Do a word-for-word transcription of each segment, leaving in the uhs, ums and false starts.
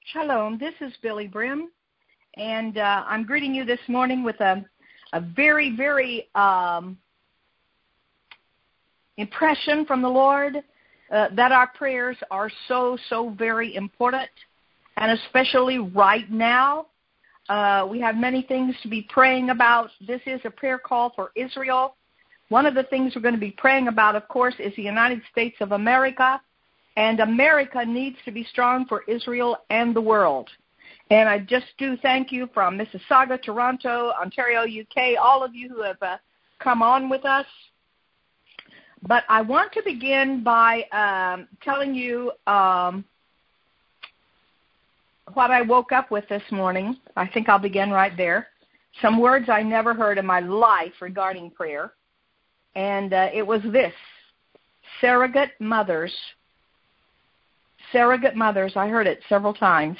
Shalom, this is Billy Brim, and uh, I'm greeting you this morning with a, a very, very um, impression from the Lord uh, that our prayers are so, so very important, and especially right now. Uh, we have many things to be praying about. This is a prayer call for Israel. One of the things we're going to be praying about, of course, is the United States of America. And America needs to be strong for Israel and the world. And I just do thank you from Mississauga, Toronto, Ontario, U K, all of you who have uh, come on with us. But I want to begin by um, telling you um, what I woke up with this morning. I think I'll begin right there. Some words I never heard in my life regarding prayer. And uh, it was this: surrogate mothers. Surrogate mothers. I heard it several times.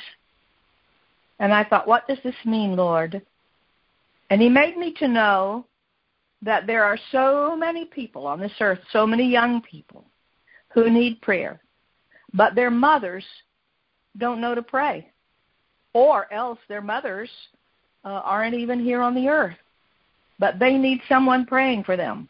And I thought, what does this mean, Lord? And he made me to know that there are so many people on this earth, so many young people who need prayer, but their mothers don't know to pray, or else their mothers uh, aren't even here on the earth, but they need someone praying for them.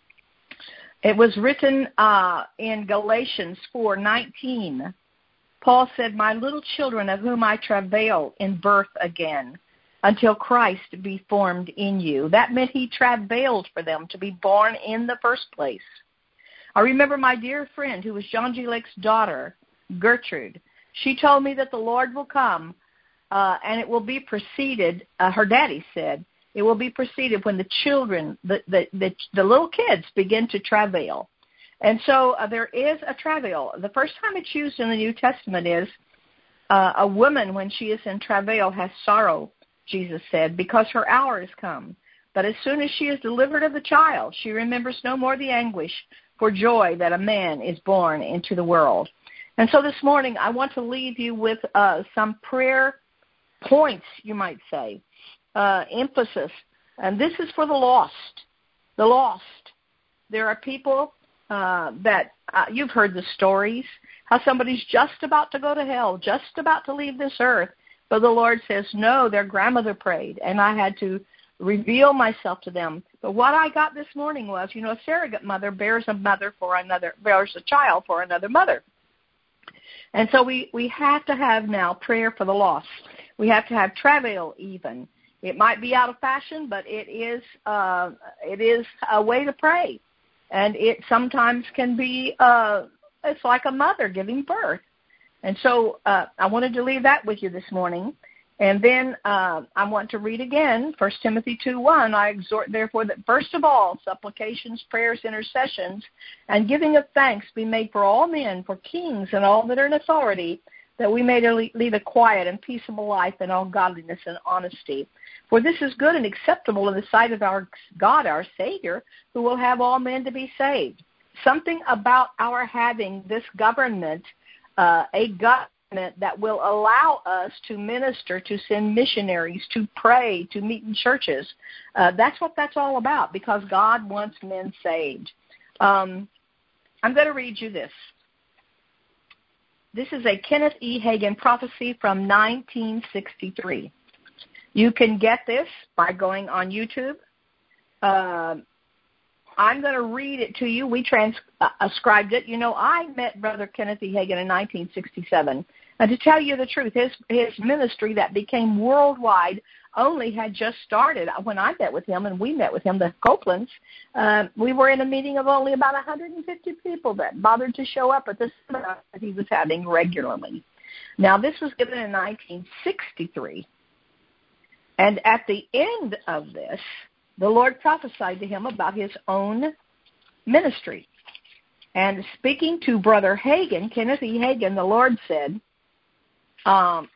It was written uh, in Galatians four nineteen. Paul said, "My little children, of whom I travail in birth again, until Christ be formed in you." That meant he travailed for them to be born in the first place. I remember my dear friend, who was John G. Lake's daughter, Gertrude. She told me that the Lord will come, uh, and it will be preceded, uh, her daddy said, it will be preceded when the children, the, the, the, the little kids begin to travail. And so uh, there is a travail. The first time it's used in the New Testament is uh, a woman, when she is in travail, has sorrow, Jesus said, because her hour has come. But as soon as she is delivered of the child, she remembers no more the anguish for joy that a man is born into the world. And so this morning I want to leave you with uh, some prayer points, you might say, uh, emphasis. And this is for the lost, the lost. There are people Uh, that uh, you've heard the stories, how somebody's just about to go to hell, just about to leave this earth, but the Lord says, no, their grandmother prayed, and I had to reveal myself to them. But what I got this morning was, you know, a surrogate mother bears a mother for another, bears a child for another mother. And so we, we have to have now prayer for the lost. We have to have travail even. It might be out of fashion, but it is uh, it is a way to pray. And it sometimes can be, uh, it's like a mother giving birth. And so uh, I wanted to leave that with you this morning. And then uh, I want to read again, First Timothy two one. I exhort, therefore, that first of all, supplications, prayers, intercessions, and giving of thanks be made for all men, for kings and all that are in authority, that we may lead a quiet and peaceable life in all godliness and honesty. For this is good and acceptable in the sight of our God, our Savior, who will have all men to be saved. Something about our having this government, uh, a government that will allow us to minister, to send missionaries, to pray, to meet in churches. Uh, that's what that's all about, because God wants men saved. Um, I'm going to read you this. This is a Kenneth E. Hagin prophecy from nineteen sixty-three. You can get this by going on YouTube. Uh, I'm going to read it to you. We transcribed it. You know, I met Brother Kenneth E. Hagin in nineteen sixty-seven. And to tell you the truth, his, his ministry that became worldwide only had just started when I met with him, and we met with him, the Copelands. Uh, we were in a meeting of only about one hundred fifty people that bothered to show up at the seminar that he was having regularly. Now, this was given in nineteen sixty-three. And at the end of this, the Lord prophesied to him about his own ministry. And speaking to Brother Hagin, Kenneth E. Hagin, the Lord said, um,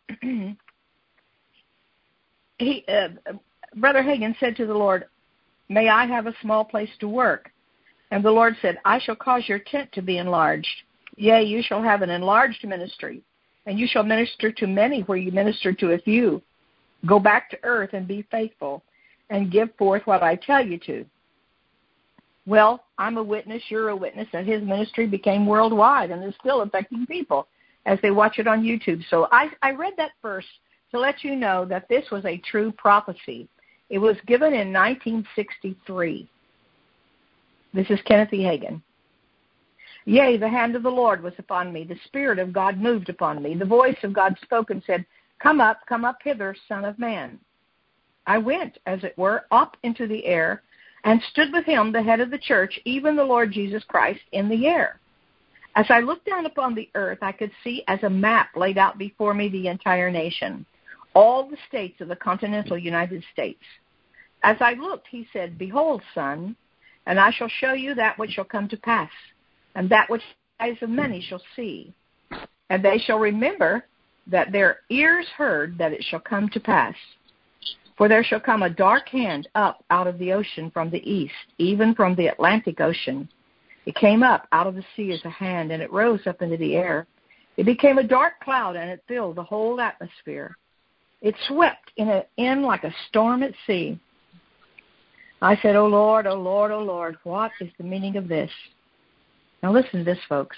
he, uh, Brother Hagin said to the Lord, "May I have a small place to work?" And the Lord said, "I shall cause your tent to be enlarged. Yea, you shall have an enlarged ministry, and you shall minister to many where you minister to a few. Go back to earth and be faithful, and give forth what I tell you to." Well, I'm a witness, you're a witness, that his ministry became worldwide and is still affecting people. as they watch it on YouTube. So I, I read that verse to let you know that this was a true prophecy. It was given in nineteen sixty-three. This is Kenneth E. Hagin. Yea, the hand of the Lord was upon me. The Spirit of God moved upon me. The voice of God spoke and said, Come up, come up hither, Son of Man. I went, as it were, up into the air, and stood with him, the head of the church, even the Lord Jesus Christ, in the air. As I looked down upon the earth, I could see as a map laid out before me the entire nation, all the states of the continental United States. As I looked, he said, Behold, son, and I shall show you that which shall come to pass, and that which the eyes of many shall see. And they shall remember that their ears heard that it shall come to pass. For there shall come a dark hand up out of the ocean from the east, even from the Atlantic Ocean. It came up out of the sea as a hand, and it rose up into the air. It became a dark cloud, and it filled the whole atmosphere. It swept in, a, in like a storm at sea. I said, O Lord, O Lord, O Lord, what is the meaning of this? Now listen to this, folks.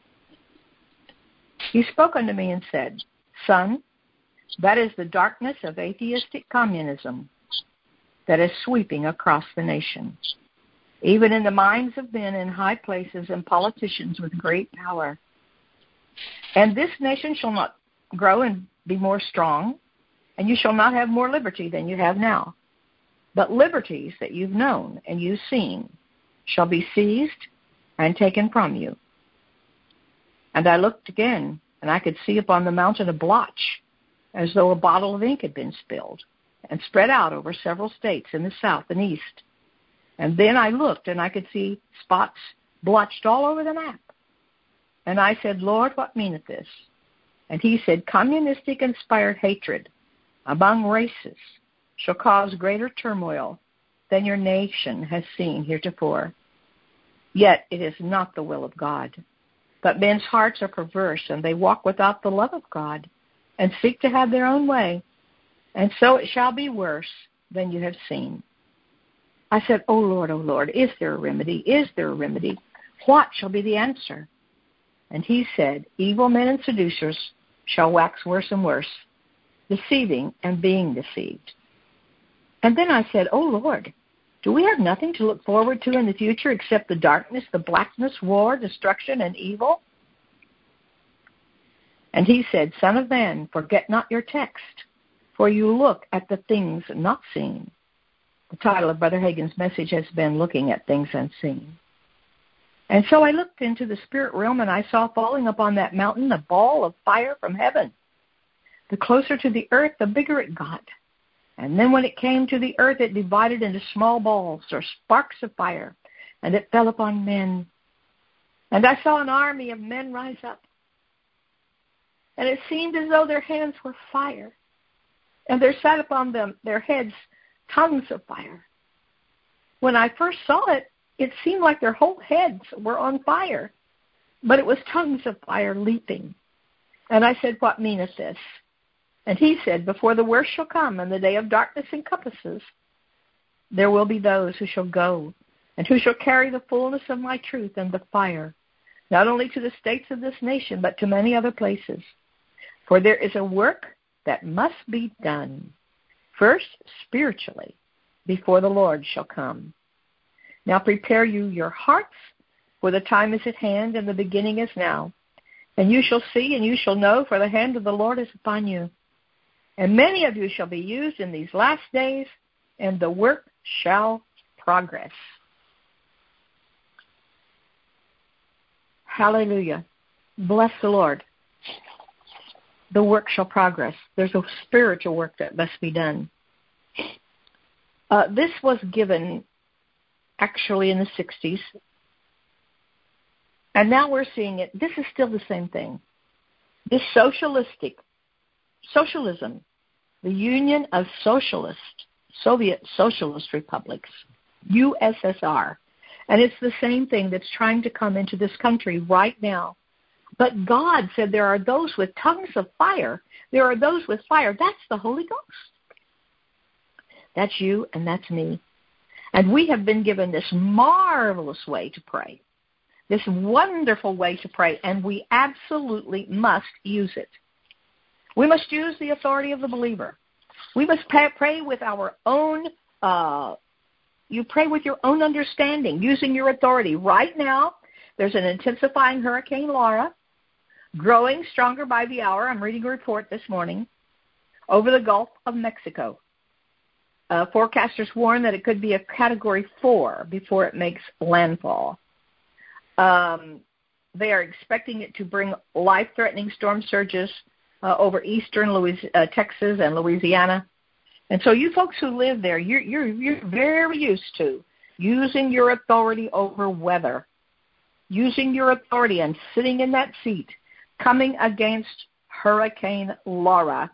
He spoke unto me and said, Son, that is the darkness of atheistic communism that is sweeping across the nation, even in the minds of men in high places and politicians with great power. And this nation shall not grow and be more strong, and you shall not have more liberty than you have now. But liberties that you've known and you've seen shall be seized and taken from you. And I looked again, and I could see upon the mountain a blotch, as though a bottle of ink had been spilled, and spread out over several states in the south and east. And then I looked, and I could see spots blotched all over the map. And I said, Lord, what meaneth this? And he said, communistic-inspired hatred among races shall cause greater turmoil than your nation has seen heretofore. Yet it is not the will of God. But men's hearts are perverse, and they walk without the love of God, and seek to have their own way. And so it shall be worse than you have seen. I said, O Lord, O Lord, is there a remedy? Is there a remedy? What shall be the answer? And he said, evil men and seducers shall wax worse and worse, deceiving and being deceived. And then I said, O Lord, do we have nothing to look forward to in the future except the darkness, the blackness, war, destruction, and evil? And he said, Son of man, forget not your text, for you look at the things not seen. The title of Brother Hagin's message has been Looking at Things Unseen. And so I looked into the spirit realm, and I saw falling upon that mountain a ball of fire from heaven. The closer to the earth, the bigger it got. And then when it came to the earth, it divided into small balls or sparks of fire, and it fell upon men. And I saw an army of men rise up. And it seemed as though their hands were fire, and there sat upon them, their heads, tongues of fire. When I first saw it, it seemed like their whole heads were on fire, but it was tongues of fire leaping. And I said, what meaneth this? And he said, before the worst shall come, and the day of darkness encompasses, there will be those who shall go, and who shall carry the fullness of my truth and the fire, not only to the states of this nation, but to many other places. For there is a work that must be done, first spiritually, before the Lord shall come. Now prepare you your hearts, for the time is at hand, and the beginning is now. And you shall see, and you shall know, for the hand of the Lord is upon you. And many of you shall be used in these last days, and the work shall progress. Hallelujah. Bless the Lord. The work shall progress. There's a spiritual work that must be done. Uh, this was given actually in the sixties. And now we're seeing it. This is still the same thing. This socialistic, socialism, the Union of Socialist, Soviet Socialist Republics, U S S R. And it's the same thing that's trying to come into this country right now. But God said there are those with tongues of fire. There are those with fire. That's the Holy Ghost. That's you and that's me. And we have been given this marvelous way to pray. this wonderful way to pray, and we absolutely must use it. We must use the authority of the believer. We must pray, pray with our own, uh, you pray with your own understanding, using your authority. Right now, there's an intensifying Hurricane Laura, growing stronger by the hour. I'm reading a report this morning over the Gulf of Mexico. Uh, forecasters warn that it could be a Category four before it makes landfall. Um, they are expecting it to bring life-threatening storm surges uh, over eastern Louis, uh, Texas and Louisiana. And so you folks who live there, you're, you're, you're very used to using your authority over weather, using your authority and sitting in that seat, coming against Hurricane Laura.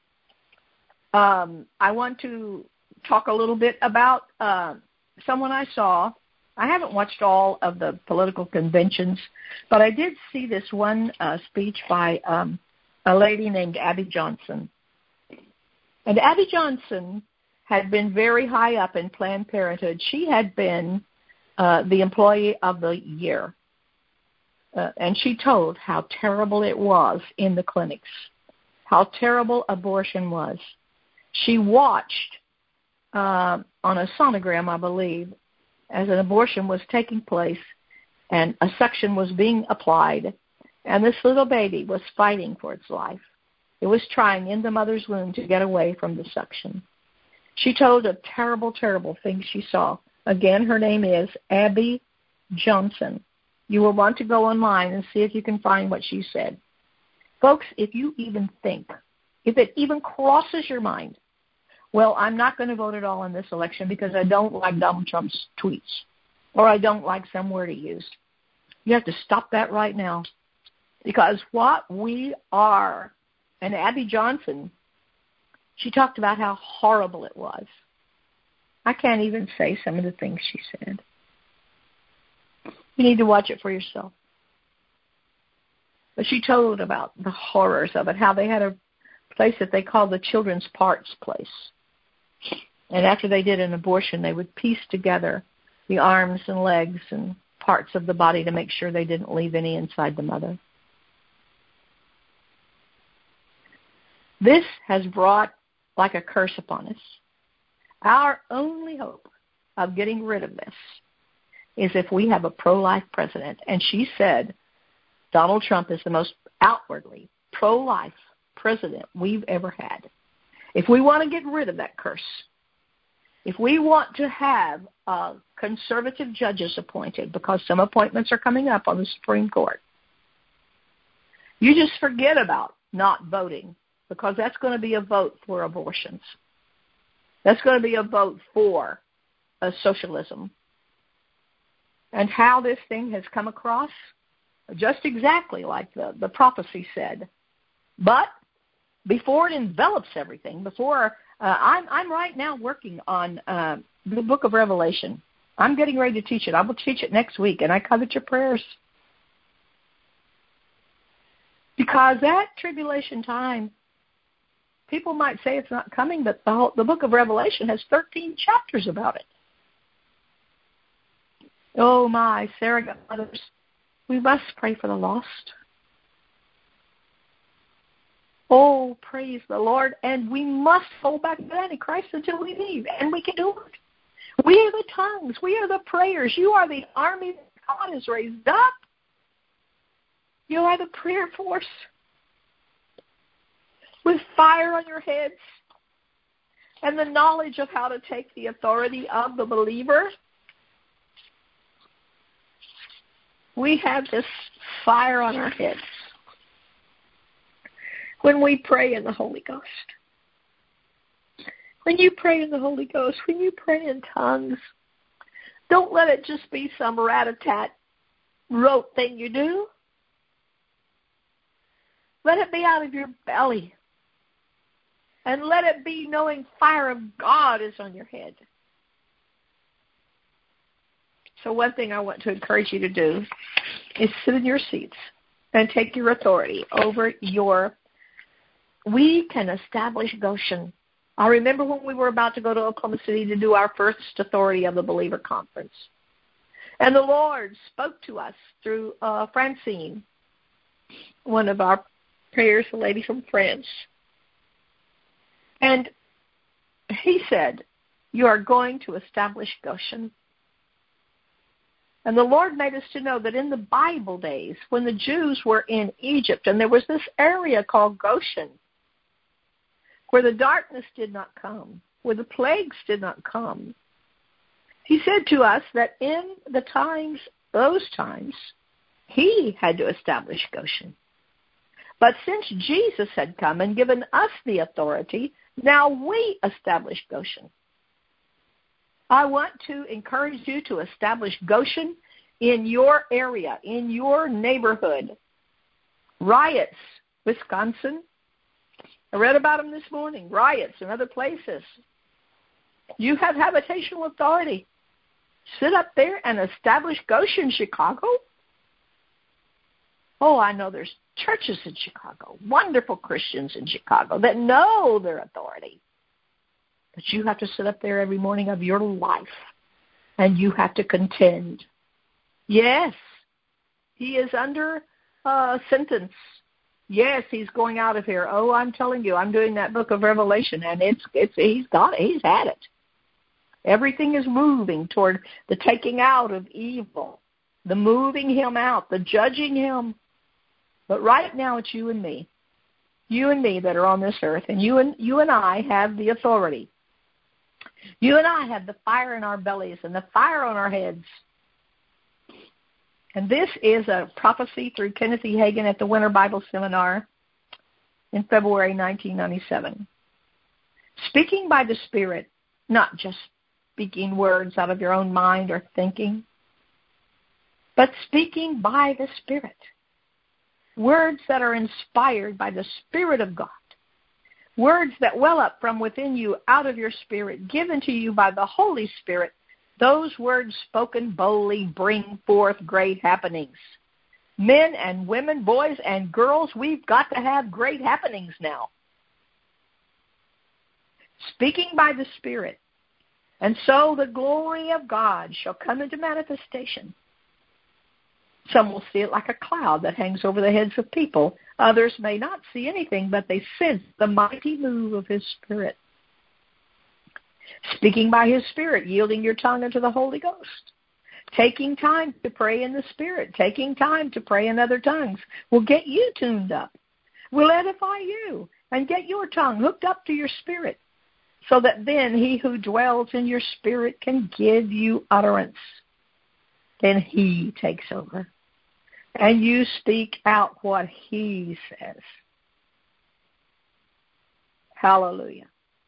Um, I want to talk a little bit about uh, someone I saw. I haven't watched all of the political conventions, but I did see this one uh, speech by um, a lady named Abby Johnson. And Abby Johnson had been very high up in Planned Parenthood. She had been uh, the employee of the year. Uh, and she told how terrible it was in the clinics, how terrible abortion was. She watched uh, on a sonogram, I believe, as an abortion was taking place and a suction was being applied, and this little baby was fighting for its life. It was trying in the mother's womb to get away from the suction. She told of terrible, terrible things she saw. Again, her name is Abby Johnson. You will want to go online and see if you can find what she said. Folks, if you even think, if it even crosses your mind, well, I'm not going to vote at all in this election because I don't like Donald Trump's tweets or I don't like some word he used. You have to stop that right now, because what we are, and Abby Johnson, she talked about how horrible it was. I can't even say some of the things she said. You need to watch it for yourself. But she told about the horrors of it, how they had a place that they called the Children's Parts Place. And after they did an abortion, they would piece together the arms and legs and parts of the body to make sure they didn't leave any inside the mother. This has brought like a curse upon us. Our only hope of getting rid of this is if we have a pro-life president. And she said Donald Trump is the most outwardly pro-life president we've ever had. If we want to get rid of that curse, if we want to have uh, conservative judges appointed, because some appointments are coming up on the Supreme Court, you just forget about not voting, because that's going to be a vote for abortions. That's going to be a vote for uh, socialism. And how this thing has come across, just exactly like the, the prophecy said. But before it envelops everything, before uh, I'm, I'm right now working on uh, the book of Revelation. I'm getting ready to teach it. I will teach it next week, and I covet your prayers. Because that tribulation time, people might say it's not coming, but the, whole, the book of Revelation has thirteen chapters about it. Oh, my, Sarah got mothers. We must pray for the lost. Oh, praise the Lord. And we must hold back the Antichrist until we leave. And we can do it. We are the tongues. We are the prayers. You are the army that God has raised up. You are the prayer force with fire on your heads and the knowledge of how to take the authority of the believer. We have this fire on our heads when we pray in the Holy Ghost. When you pray in the Holy Ghost, when you pray in tongues, don't let it just be some rat-a-tat rote thing you do. Let it be out of your belly. And let it be knowing fire of God is on your head. So one thing I want to encourage you to do is sit in your seats and take your authority over your... We can establish Goshen. I remember when we were about to go to Oklahoma City to do our first Authority of the Believer conference. And the Lord spoke to us through uh, Francine, one of our prayers, a lady from France. And he said, you are going to establish Goshen. And the Lord made us to know that in the Bible days, when the Jews were in Egypt, and there was this area called Goshen, where the darkness did not come, where the plagues did not come, he said to us that in the times, those times, he had to establish Goshen. But since Jesus had come and given us the authority, now we establish Goshen. I want to encourage you to establish Goshen in your area, in your neighborhood. Riots, Wisconsin. I read about them this morning. Riots in other places. You have habitational authority. Sit up there and establish Goshen, Chicago. Oh, I know there's churches in Chicago, wonderful Christians in Chicago that know their authority. But you have to sit up there every morning of your life, and you have to contend. Yes, he is under uh, sentence. Yes, he's going out of here. Oh, I'm telling you, I'm doing that book of Revelation, and it's it's he's got it. He's had it. Everything is moving toward the taking out of evil, the moving him out, the judging him. But right now it's you and me, you and me that are on this earth, and you and you and I have the authority. You and I have the fire in our bellies and the fire on our heads. And this is a prophecy through Kenneth E. Hagin at the Winter Bible Seminar in February nineteen ninety-seven. Speaking by the Spirit, not just speaking words out of your own mind or thinking, but speaking by the Spirit. Words that are inspired by the Spirit of God. Words that well up from within you out of your spirit, given to you by the Holy Spirit. Those words spoken boldly bring forth great happenings. Men and women, boys and girls, we've got to have great happenings now. Speaking by the Spirit. And so the glory of God shall come into manifestation. Some will see it like a cloud that hangs over the heads of people. Others may not see anything, but they sense the mighty move of His Spirit. Speaking by His Spirit, yielding your tongue unto the Holy Ghost. Taking time to pray in the Spirit, taking time to pray in other tongues will get you tuned up, will edify you, and get your tongue hooked up to your spirit, so that then He who dwells in your spirit can give you utterance. Then He takes over, and you speak out what He says. Hallelujah.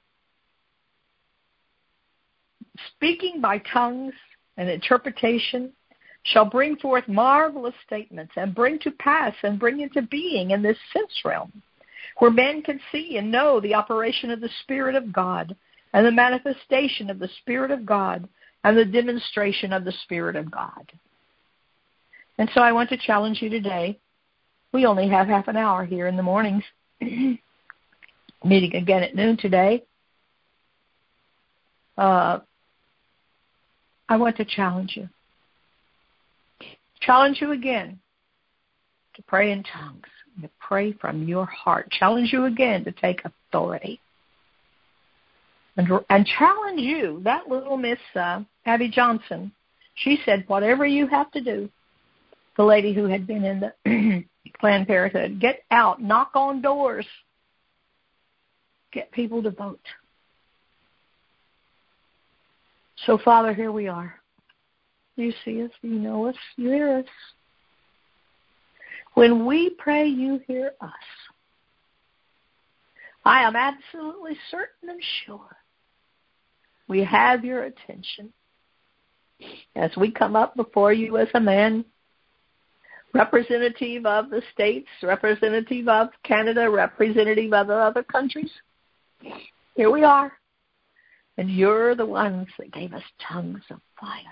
Speaking by tongues and interpretation shall bring forth marvelous statements and bring to pass and bring into being in this sense realm, where men can see and know the operation of the Spirit of God and the manifestation of the Spirit of God and the demonstration of the Spirit of God. And so I want to challenge you today. We only have half an hour here in the mornings, meeting again at noon today. Uh, I want to challenge you. Challenge you again to pray in tongues, to pray from your heart. Challenge you again to take authority. And, and challenge you, that little Miss uh, Abby Johnson, she said, whatever you have to do, the lady who had been in the Planned Parenthood, get out, knock on doors, get people to vote. So, Father, here we are. You see us, you know us, you hear us. When we pray, you hear us. I am absolutely certain and sure we have your attention as we come up before you as a man, representative of the states, representative of Canada, representative of the other countries. Here we are. And you're the ones that gave us tongues of fire.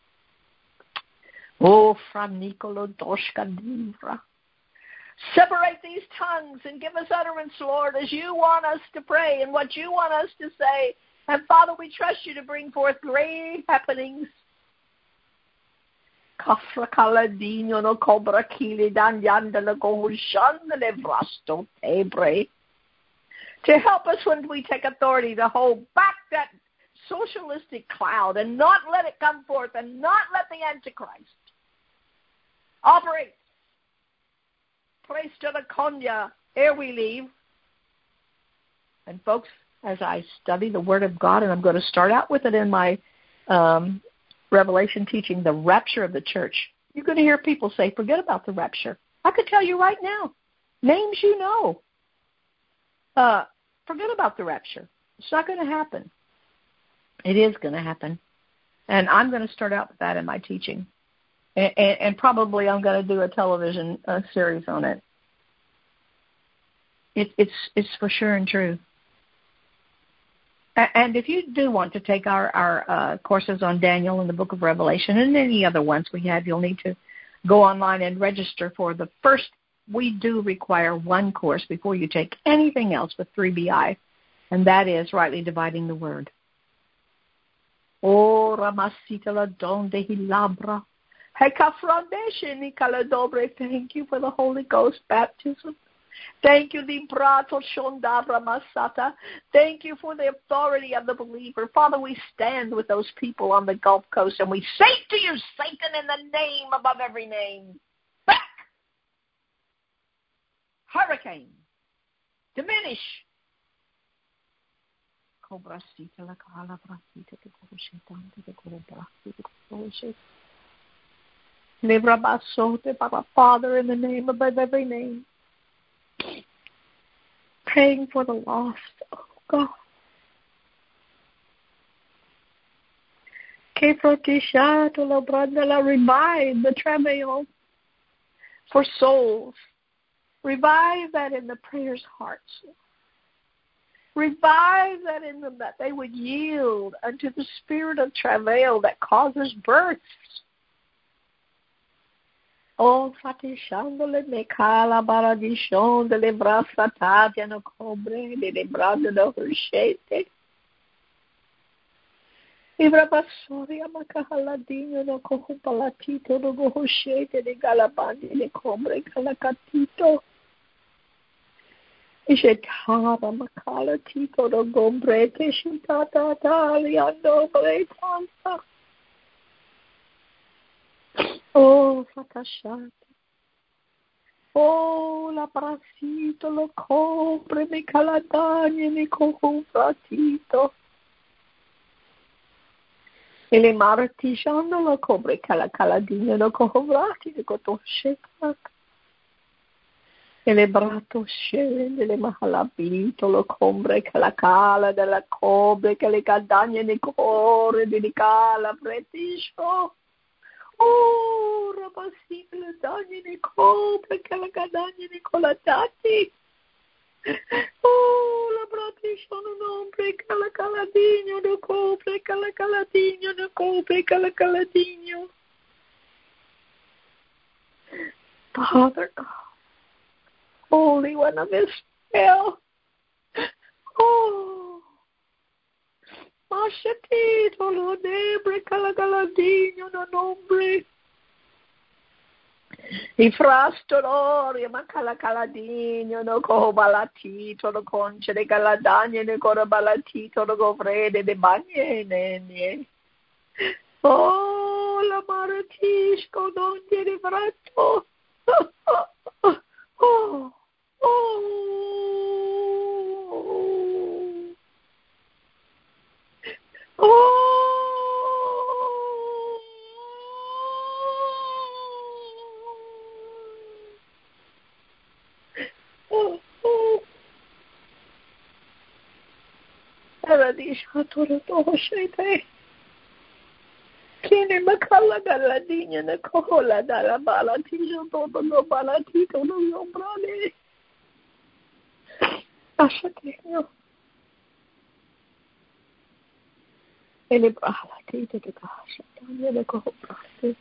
Oh, from Nicolo Doshka Divra. Separate these tongues and give us utterance, Lord, as you want us to pray and what you want us to say. And, Father, we trust you to bring forth great happenings. Kafra Kaladino no Cobra Kili Dan Yandala Gohushandale Vrasto Tebre. To help us when we take authority to hold back that socialistic cloud and not let it come forth and not let the Antichrist operate. Place to the Konya, ere we leave. And folks, as I study the Word of God, and I'm going to start out with it in my um, Revelation teaching, the rapture of the church, you're going to hear people say, forget about the rapture. I could tell you right now, names you know. Uh, forget about the rapture. It's not going to happen. It is going to happen. And I'm going to start out with that in my teaching. And, and, and probably I'm going to do a television uh, series on it. it. It's it's for sure and true. And if you do want to take our, our uh, courses on Daniel and the book of Revelation and any other ones we have, you'll need to go online and register for the first. We do require one course before you take anything else with three B I, and that is rightly dividing the word. Oh, Ramasita la donde hilabra. Thank you for the Holy Ghost baptism. Thank you, Librato Shondabra Masata. Thank you for the authority of the believer. Father, we stand with those people on the Gulf Coast and we say to you, Satan, in the name above every name, back! Hurricane, diminish. Father, in the name above every name. Praying for the lost, oh God. Revive the travail for souls. Revive that in the prayers' hearts. Revive that in them, that they would yield unto the spirit of travail that causes births. Oh, fatishandole me cala baradishon de le brasa tatia no cobre de le brado no hushete. Ibra pasori amacahaladino no cohupalatito no gohushete de galabandi de cobre calacatito. Ishetara macala tito no gombrete shitata taliando bretanta. Oh, Fatashata. Oh, la bracito lo copre, mi caladagna, mi cojo fratito. E le martigiano lo copre, cala caladina, lo cojo frati, di cotosceta. E le brato scende, le mahalabito, lo combre, cala cala, della cobre, che le cadagna, ne core, di cala, pretisco. Oh, Rabasile Dani Nicole, perché la cadagna Nicolatati. Oh, la bratisce un ombre, che la caladino, no copre, che la caladino, no copre, che la caladino. Father God, Holy One of Israel. Oh, Mashatito, lo nebre, calagaladino, no nombre. I frastorori, ma calagaladino, no cobalatito, no conce de galadagna, no cobalatito, no govrede de bagnene. Oh, la maratisco, non di fratto. Oh, oh, oh. Oh, oh, oh. Paradisha toro shete. Kini makala galadinha na kohola dalla balatijo todo no balatito no yombrale. Ashatinho. Ele balatito de casa, ele corroprate.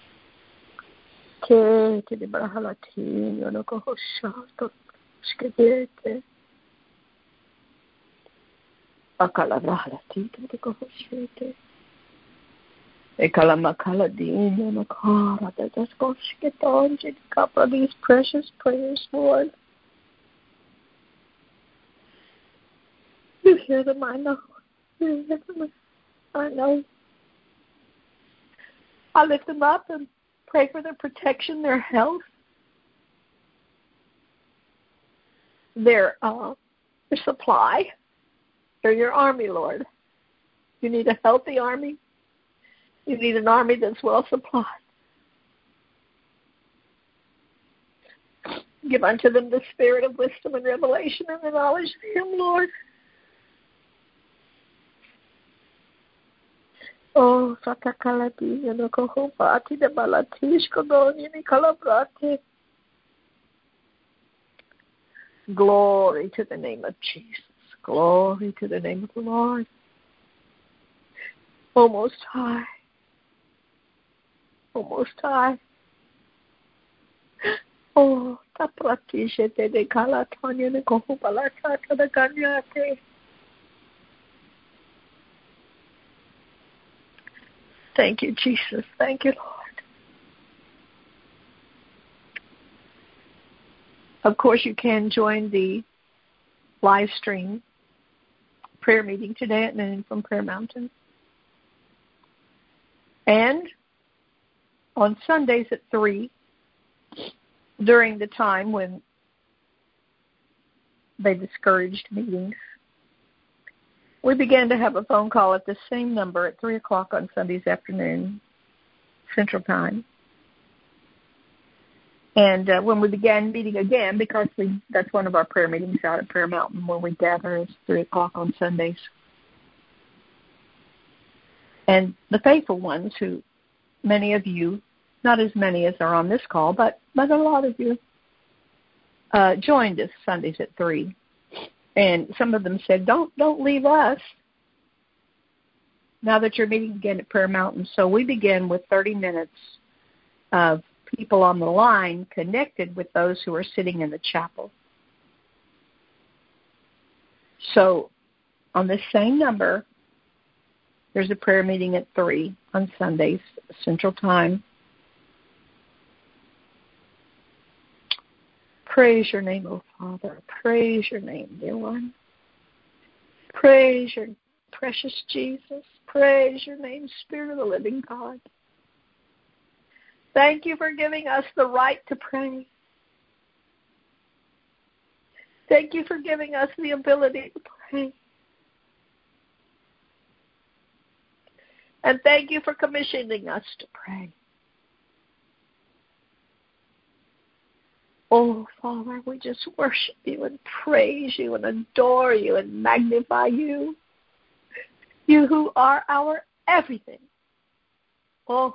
Que te de balatino no corrochato, schedete. Akala balatito de corrochete. Ekalamakaladinya makara. Let's go get on to a couple of these precious prayers, Lord. You hear them, I know. You hear them, I know. I lift them up and pray for their protection, their health, their uh, their supply. They're your army, Lord. You need a healthy army. You need an army that's well supplied. Give unto them the spirit of wisdom and revelation and the knowledge of Him, Lord. Oh, Satakalati, Yanokohopati, the Balatish, Kodoni, Nikalabrati. Glory to the name of Jesus. Glory to the name of the Lord. O Most High. O Most High. Oh, Tapratisha de Kalatanya, the Kohobalata, the Ganyate. Thank you, Jesus. Thank you, Lord. Of course, you can join the live stream prayer meeting today at noon from Prayer Mountain. And on Sundays at three, during the time when they discouraged meetings, we began to have a phone call at the same number at three o'clock on Sundays afternoon, Central Time. And uh, when we began meeting again, because we that's one of our prayer meetings out at Prayer Mountain where we gather, it's three o'clock on Sundays. And the faithful ones who, many of you, not as many as are on this call, but, but a lot of you, uh, joined us Sundays at three. And some of them said, don't don't leave us now that you're meeting again at Prayer Mountain. So we began with thirty minutes of people on the line connected with those who are sitting in the chapel. So on this same number, there's a prayer meeting at three on Sundays, Central Time. Praise your name, O Father. Praise your name, dear one. Praise your precious Jesus. Praise your name, Spirit of the living God. Thank you for giving us the right to pray. Thank you for giving us the ability to pray. And thank you for commissioning us to pray. Oh, Father, we just worship you and praise you and adore you and magnify you. You who are our everything. Oh,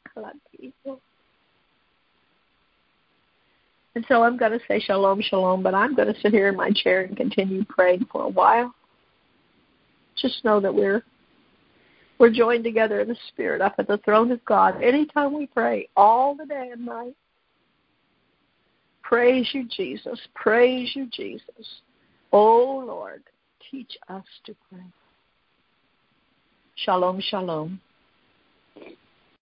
and so I'm going to say shalom, shalom, but I'm going to sit here in my chair and continue praying for a while. Just know that we're we're joined together in the Spirit up at the throne of God anytime we pray, all the day and night. Praise you, Jesus. Praise you, Jesus. Oh, Lord, teach us to pray. Shalom, shalom.